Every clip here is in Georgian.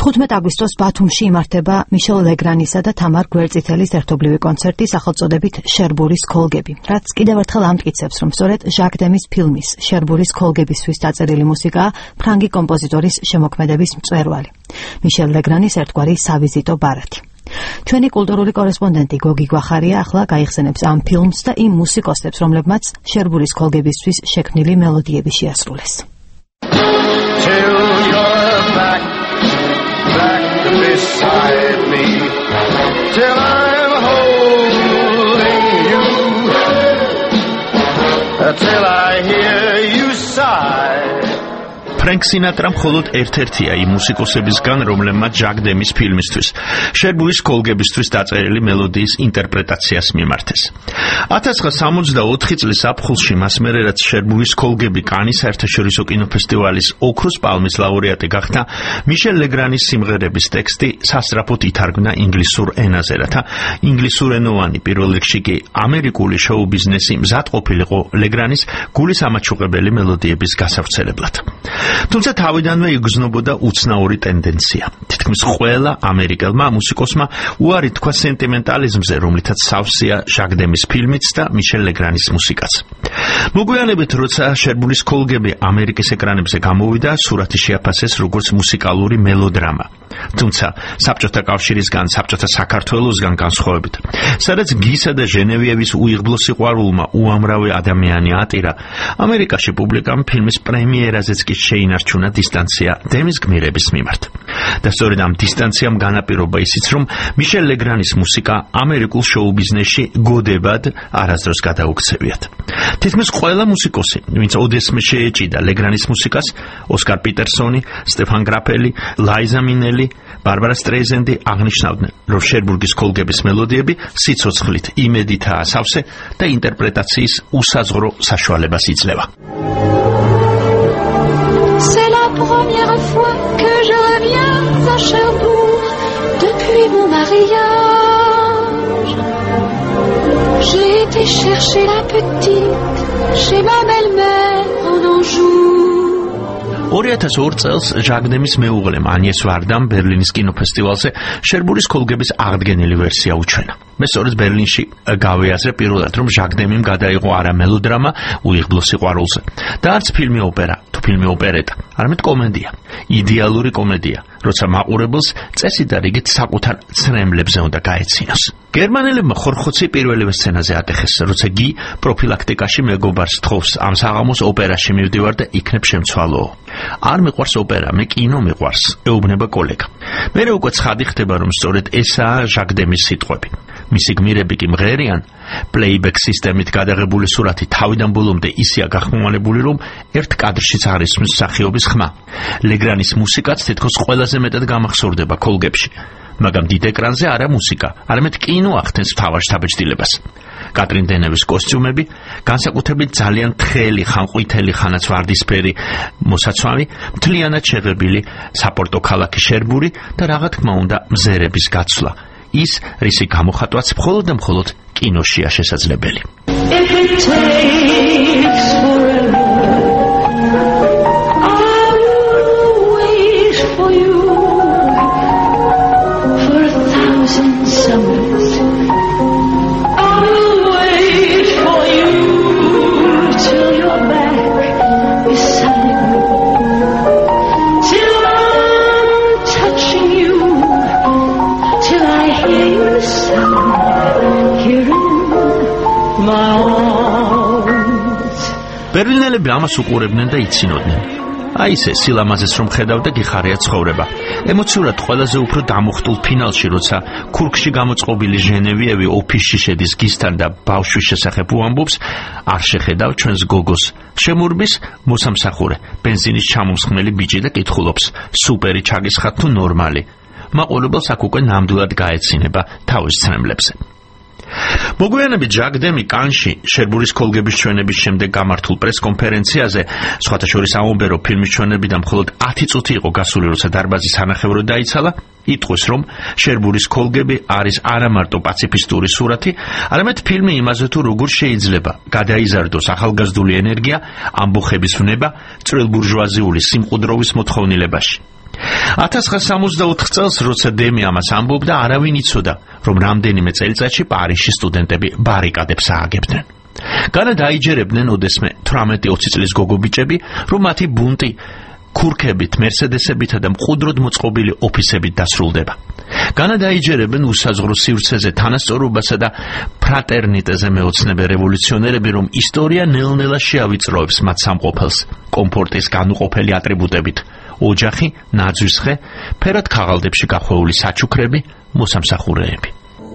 15 აგვისტოს ბათუმში იმართება მიშელ ლეგრანისა და თამარ გვერდწითელის ერთობლივი კონცერტი სახელწოდებით შერბურის ქოლგები, რაც კიდევ ერთხელ ამტკიცებს, რომ სწორედ ჟაკ დემის ფილმის შერბურის ქოლგებისთვის დაწერილი მუსიკაა ფრანგი კომპოზიტორის შემოქმედების მწვერვალი, მიშელ ლეგრანის ერთგვარი სავიზიტო ბარათი. ჩვენი კულტურული კორესპონდენტი გოგი გვახარია ახლა გაიხსენებს ამ ფილმს და იმ მუსიკოსებს, რომლებმაც შერბურის ქოლგებისთვის შექმნილი მელოდიები შეასრულეს. Beside me till I'm holding you till I hear you sigh. ფრენკ სინატრა მხოლოდ ერთ-ერთია იმ მუსიკოსებისგან, რომლებმაც ჟაკ დემის ფილმისთვის შერბურის ქოლგებისთვის დაწერილი მელოდიის ინტერპრეტაციას მიმართეს. 1964 წლის აპრილში მას მერე რაც შერბურის ქოლგები კანის საერთაშორისო კინოფესტივალის ოქროს პალმის ლაურეატი გახდა, მიშელ ლეგრანის სიმღერების ტექსტი სასწრაფოდ ითარგმნა ინგლისურ ენაზე, რათა ინგლისურენოვანი პირველ რიგში კი ამერიკული შოუ ბიზნესი მზად ყოფილიყო ლეგრანის გულის ამაჩუყებელი მელოდიების გასავრცელებლად. თუმცა თავიდანვე იგრძნობოდა უცნაური ტენდენცია. თითქმის ყველა ამერიკელმა მუსიკოსმა უარი თქვა სენტიმენტალიზმზე, რომლითაც სავსეა ჟაკ დემის ფილმიც და მიშელ ლეგრანის მუსიკაც. მოგვიანებით, როცა შერბურის ქოლგები ამერიკის ეკრანებზე გამოვიდა, სურათი შეაფასეს როგორც მუსიკალური მელოდრამა. თუმცა საბჭოთა კავშირისგან, საბჭოთა საქართველოსგან განსხვავებით, სადაც გისა და ჟენევიევის უიღბლო სიყვარულმა უამრავი ადამიანი ატირა, ამერიკაში პუბლიკამ ფილმის პრემიერაზეც კი შეინარჩუნა დისტანცია დემის გმირების მიმართ. და სწორედ ამ დისტანციამ განაპირობა ისიც, რომ მიშელ ლეგრანის მუსიკა ამერიკულ შოუ ბიზნესში გოდებად არასდროს გადაუქცევიათ. თითქმის ყველა მუსიკოსი, ვინც ოდესმე შეეჭიდა ლეგრანის მუსიკას, ოსკარ პიტერსონი, სტეფან გრაფელი, ლაიზა მინელი, ბარბარა სტრეიზენდი აღნიშნავდნენ, რომ შერბურის ქოლგების მელოდიები სიცოცხლით, იმედითაა სავსე და ინტერპრეტაციის უსაზღვრო საშუალებას იძლევა. C'est la première fois que je reviens à Cherbourg depuis mon mariage. J'ai été chercher la petite chez ma belle-mère en Anjou. 2002 წელს ჟაკ დემის მეუღლემ ანიეს ვარდამ ბერლინის კინოფესტივალზე შერბურის ქოლგების აღდგენილი ვერსია უჩვენა. მე სწორედ ბერლინში გავიაზრე პირველად, რომ ჟაკ დემიმ გადაიღო არა მელოდრამა უიღბლო სიყვარულზე და არც ფილმი ოპერა თუ ფილმი ოპერეტა, არამედ კომედია, იდეალური კომედია, როცა მაყურებელს წესი და რიგით საკუთარ ცრემლებზე უნდა გაეცინოს. გერმანელებმა ხორხოცი პირველივე სცენაზე ატეხეს, როცა გი პროფილაქტიკაში მეგობარს თხოვს ამ საღამოს ოპერაში მივდივარ და იქნებ შემცვალოო. არ მიყვარს ოპერა, მე კინო მიყვარს, ეუბნება კოლეგა. მერე უკვე ცხადი ხდება, რომ სწორედ ესაა ჟაკ დემის სიტყვები. მისი გმირები კი მღერიან, პლეიბექ სისტემით გადაღებული სურათი თავიდან ბოლომდე ისეა გახმოვანებული, რომ ერთ კადრშიც არ ისმის მსახიობის ხმა. ლეგრანის მუსიკაც თითქოს ყველაზე მეტად გამახსოვრდება ქოლგებში. მაგრამ დიდ ეკრანზე არა მუსიკა, არამედ კინო ახდენს მთავარ შთაბეჭდილებას. კატრინ დენევის კოსტიუმები, განსაკუთრებით ძალიან თხელი, ხანყვითელი, ხანაც ვარდისფერი მოსაცვამი, მთლიანად შეღებილი საპორტო ქალაქი შერბური და რა თქმა უნდა მზერების გაცვლა. ის, რისი გამოხატვაც მხოლოდ და მხოლოდ კინოშია შესაძლებელი. ბერლინელები ამას უყურებდნენ და იცინოდნენ. აი ესე სილამაზეს რომ ხედავ და გიხარია ცხოვრება. ემოციურად ყველაზე უფრო დამუხტულ ფინალში, როცა ქურგში გამოწყობილი ჟენევიევი ოფისში შედის გისთან და ბავშვის შესახებ უამბობს, არ შეხედავ ჩვენს გოგოს. შემურბის მოსამსახურე, ბენზინის ჩამომსხმელი ბიჭი და კითხულობს, სუპერი ჩაგისხათ თუ ნორმალი. მაყურებელს აქ უკვე ნამდვილად გაეცინება თავის ცრემლებზე. მოგვიანებით ჟაკ დემი კანში შერბურის ქოლგების ჩვენების შემდეგ გამართულ პრესკონფერენციაზე, სხვათა შორის ამბობენ, რომ ფილმის ჩვენებიდან მხოლოდ 10 წუთი იყო გასული, როცა დარბაზის სანახევროდ დაიცალა, იტყვის, რომ შერბურის ქოლგები არის არა მარტო პაციფისტური სურათი, არამედ ფილმი იმაზე, თუ როგორ შეიძლება გადაიზარდოს ახალგაზრდული ენერგია ამბოხების ვნება წვრილბურჟუაზიული სიმყუდროვის მოთხოვნილებაში. 1964 წელს, როცა დემი ამას ამბობდა, არავინ იცოდა, რომ რამდენიმე წელიწადში პარიზში სტუდენტები ბარიკადებს ააგებდნენ. განა დაიჯერებდნენ ოდესმე 18-20 წლის გოგობიჭები, რომ მათი ბუნტი ქურქებით, მერსედესებითა და მყუდროდ მოწყობილი ოფისებით დასრულდება. განა დაიჯერებენ უსაზღრო სივრცეზე თანასწორობასა და ფრატერნიტეზე მეოცნებე რევოლუციონერები, რომ ისტორია ნელ-ნელა შეავიწროებს მათ სამყოფელს კომფორტის განუყოფელი ატრიბუტებით: ოჯახი, ნაძვის ხე, ფერად ქაღალდებში გახვეული საჩუქრები, მოსამსახურეები.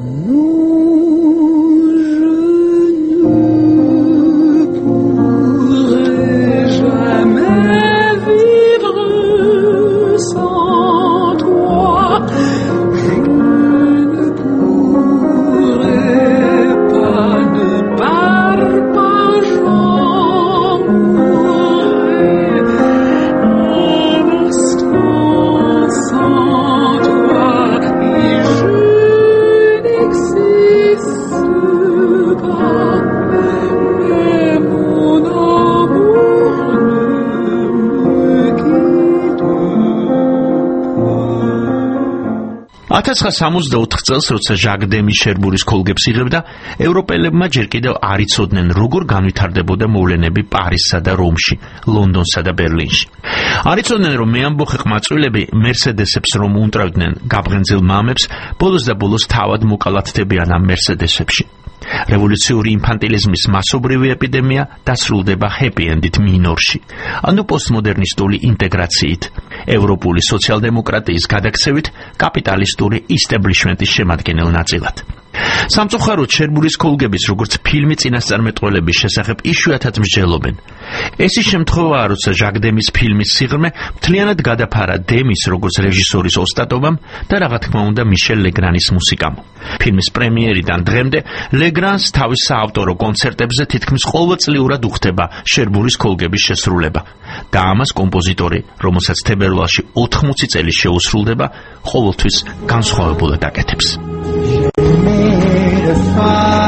წელს, როცა ჟაკ დემი შერბურის ქოლგებს იღებდა, ევროპელებმა ჯერ კიდევ არ იცოდნენ, როგორ განვითარდებოდა მოვლენები პარიზსა და რომში, ლონდონსა და ბერლინში. არ იცოდნენ, რომ მეამბოხე ყმაწვილები მერსედესებს რომ უნტრავდნენ გაბღენძილ მამებს, ბოლოს და ბოლოს თავად მოკალათდებიან ამ მერსედესებში. რევოლუციური ინფანტილიზმის მასობრივი ეპიდემია დასრულდება ჰეპი-ენდით მინორში, ანუ პოსტმოდერნისტული ინტეგრაციით, ევროპული სოციალ-დემოკრატიის გადაქცევით კაპიტალისტური ისტაბლიშმენტის შემადგენელ ნაწილად. სამწუხაროდ, შერბურის ქოლგების როგორც ფილმი წინასწარმეტყველების შესახებ იშვიათად მსჯელობენ. ეს ის შემთხვევაა, როცა ჟაკ დემის ფილმის სიღრმე მთლიანად გადაფარა დემის როგორც რეჟისორის ოსტატობამ და რა თქმა უნდა მიშელ ლეგრანის მუსიკამ. ფილმის პრემიერიდან დღემდე ლეგრანს თავის საავტორო კონცერტებზე თითქმის ყოველწლიურად უხდება შერბურის ქოლგების შესრულება და ამას კომპოზიტორი, რომელსაც თებერვალში 80 წელი შეუსრულდება, ყოველთვის განსხვავებულად აკეთებს.